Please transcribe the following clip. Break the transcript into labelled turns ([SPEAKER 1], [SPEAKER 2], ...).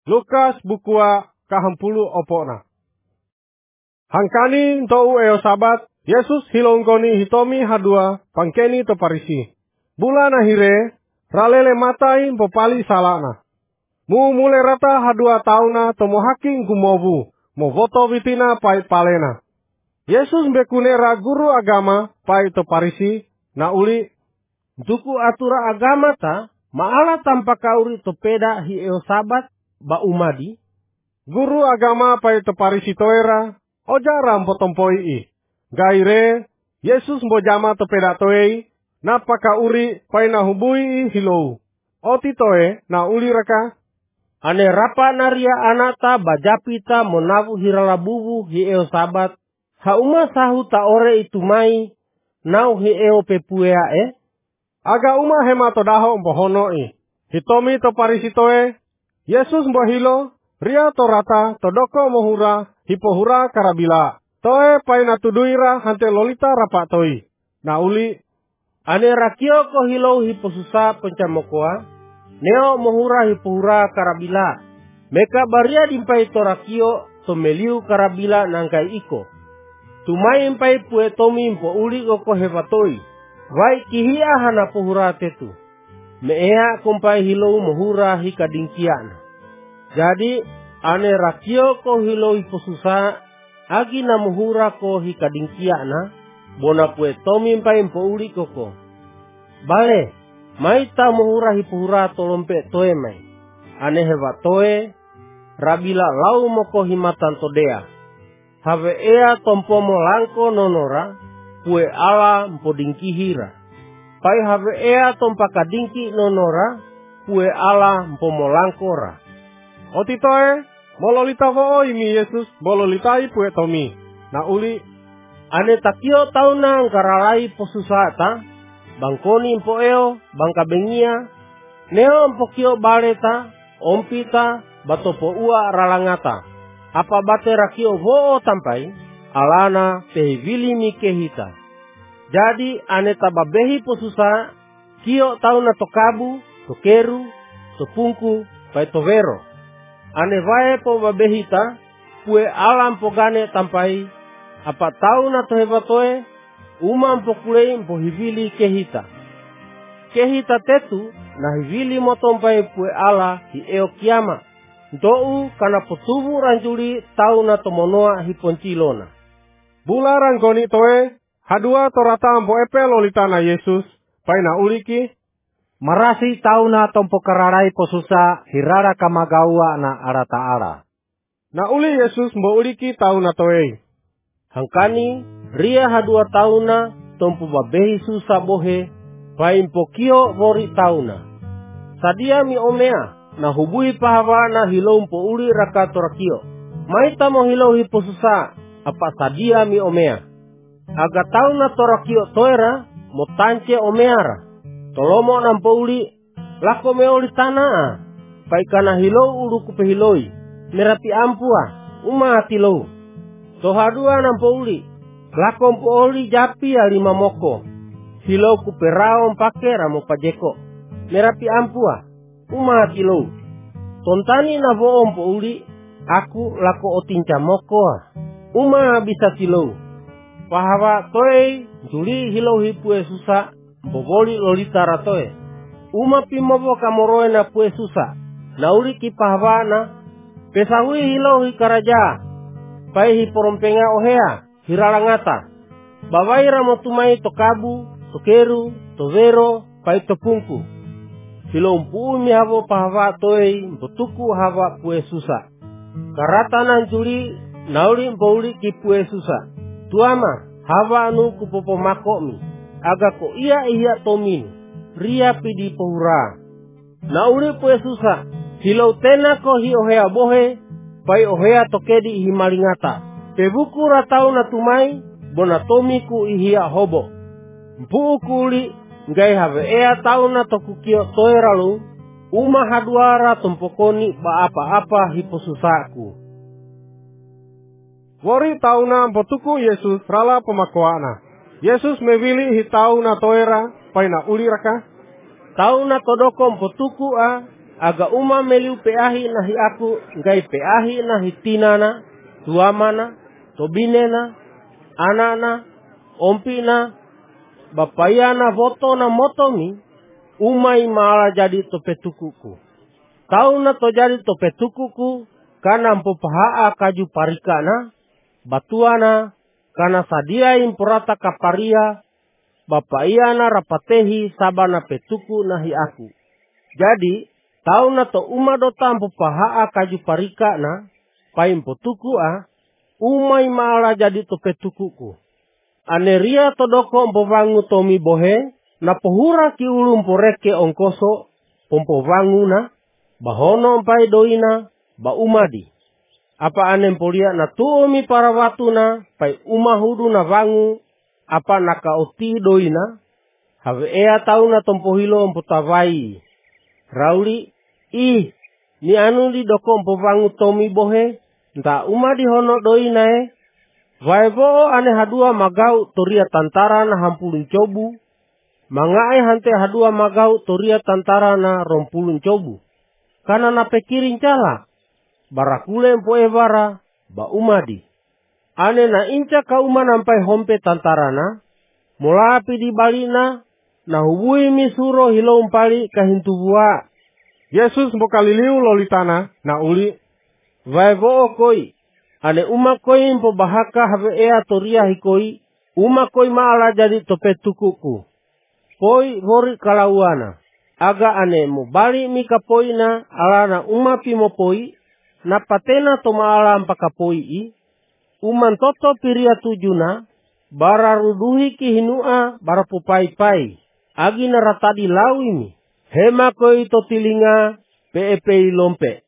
[SPEAKER 1] Lukas bukua kahempulu opona. Hangkani ntou eo sabat, Yesus hilongkoni hitomi hadua pangkeni to Parisi. Bulan akhire, ralele matai popali salana. Mu mule rata hadua tauna tomo haking gumobu, mo voto vitina pai palena. Yesus bekunera guru agama pai to Parisi, na uli.
[SPEAKER 2] Duku atura agama ta, maala tanpa kauri to peda hi eo sabat, ba umadi.
[SPEAKER 1] Guru agama pai to Parisi toera, ojaram potompoi i. Gaire, Yesus mbojama to peda toei, na pakauri pai na hubui hilou. Oti toe na uli raka.
[SPEAKER 2] Ane rapa naria anata bajapita monavu hiralabubu hi eo sabat. Hauma sahu ta ore itu mai, nau hi eo pepuea e.
[SPEAKER 1] Aga uma hemato daho mbohono i. Hitomi to Parisi toe, Yesus mbohilo, ria to rata to doko mohura, hipohura karabila. Toe pai na tuduira hante lolita rapa toi. Na uli.
[SPEAKER 2] Ane rakio ko hilou hiposusa pencamokoa, neo mohura hipohura karabila. Meka baria dimpai to rakio to meliu karabila nangkai iko. Tumai impai pue tomi impo uli koko hepatoi. Vai kihia hana pohura tetu. Meea kumpai hilou mohura hikadingkian. Jadi ane rakio ko hilou hiposusa, agi na mohura ko hikadingkiana, bona pue tomi impai impo uli koko. Bale, mai ta mohura hipohura tolompe toe mai. Ane hepatoe, rabila lau moko himatan todea. Have ea tompomo langko nonora, pue ala mpodingki hira. Pai have ea tompakadingki nonora, pue ala mpomo langkora.
[SPEAKER 1] Otitoe, mololita vo imi Yesus, mololitai pue tomi. Na uli.
[SPEAKER 2] Ane takio tauna ngkaralai posusata, bangkoni mpo eo, bangka bengia, neo mpokio baleta, ompita, batopo ua ralangata. Apa bate rakio voo tampai, alana pehivili mikehita. Jadi ane tababehi posusa, kio tauna tokabu, tokeru, topungku, pai tovero. Ane vae po babehita, pue alam pogane tampai, apa tauna tohebatoe, uma mpokulei mpohivili kehita. Kehita tetu, na hivili motompai pue ala hi eo kiama. Dou kana potubu ranjuli tauna tomonoa hiponcilona.
[SPEAKER 1] Bula rangkoni toe, hadua torata mpo epe lolitana Yesus, pai na uliki.
[SPEAKER 3] Marasi tauna tompo kararai posusa hirara kamagaua na arataara.
[SPEAKER 1] Na uli Yesus mbo uliki tauna toe.
[SPEAKER 2] Hangkani ria hadua tauna tompo babehi susa bohe, pai mpokio vori tauna. Sadia mi omea. Na hubui pahawa na hilou mpo uli raka torakio. Maita mo hilou hiposusa, apa sadia mi omea. Aga tau na torakio toera, mo tance omeara. Tolomo na mpo uli, lako me oli tanaa. Paikana hilou ulu kupe hiloi, merapi ampua, uma atilou. Tohadua na mpo uli, lako mpo oli japi alima moko. Hilou kupe rao mpake ramo pajeko, merapi ampua. Uma kilo. Tontani na voom po uli, aku lako otinca mokoa. Uma bisa kilo. Pahawa toe, juli hilo hipue susa, mboboli lolita ratoe. Uma pimobo kamoroe na pue susa, na uli ki pahawa na, pesahui hilo hikaraja, pai hiporompenga ohea, hiralangata. Bawai ramotumai tokabu, tokeru, tovero, pai topungku. Hilompu mi havo pahawa toi mpotuku hawa pue susa. Karatanan juli nauli mpouli ki pue susa. Tuama hawa anu kupopo mako mi. Aga ko iya tomin. Ria pidi pohura. Nauli pue susa. Hilau tena ko hi ohea bohe. Pai ohea tokedi himalingata. Pebuku ratau natumai. Bonatomiku ihia hobo. Mpu kuli. Ngai have ea tauna tokukio toeralu, uma haduara tompokoni ba apa-apa hiposusaku.
[SPEAKER 1] Wori tauna mpotuku Yesus rala pemakoana. Yesus mewili hi tauna toera, pai na uli raka.
[SPEAKER 2] Tauna todoko mpotuku a, Aga uma meliu peahi nahi aku, ngai peahi nahi tinana, tuamana, tobinena, anana, ompina, bapayana voto na motomi, umai maala jadi topetukuku. Tauna to jadi topetukuku, kana mpopahaa kaju parikana, batuana, kana sadia impurata kaparia, bapayana rapatehi sabana petuku nahi aku. Jadi, tauna to umadota mpopahaa kaju parikana, paimpotuku umai maala jadi topetukuku. Aneria todoko mpovangu tomi bohe, na pohura ki ulum poreke ongkoso, pompovangu bahono mpai doina, ba umadi. Apa anem polia na tuomi para watuna, pai umahudu na vangu, apa nakaoti doina, have ea tauna tompohilo mpotavai. Rauli, ni anu di doko mpovangu tomi bohe, nta umadi hono doina Vaebo ane hadua magau toria tantara na hampulun cobu. Mangae hante hadua magau toria tantara na rompulun cobu. Kana na pekirin cala. Barakule mpoe bara ba umadi. Ane na inca ka uma nampai hompe tantara na. Mulapi di balina na hubui misuro hilo umpali kahintubua.
[SPEAKER 1] Yesus mpokaliliu lolitana na uli.
[SPEAKER 2] Vaebo koi. Ane uma koi mpo bahaka have ea toria hikoi, uma koi maala jadi topetukuku. Poi hori kalauana. Aga ane mo bali mika poi na alana uma pimo poi, na patena to maala mpaka poi i. Uman toto piria tujuna, bara ruduhi ki hinua bara pupai-pai. Agi na ratadi lau ini. Hema koi to tilinga, peepei lompe.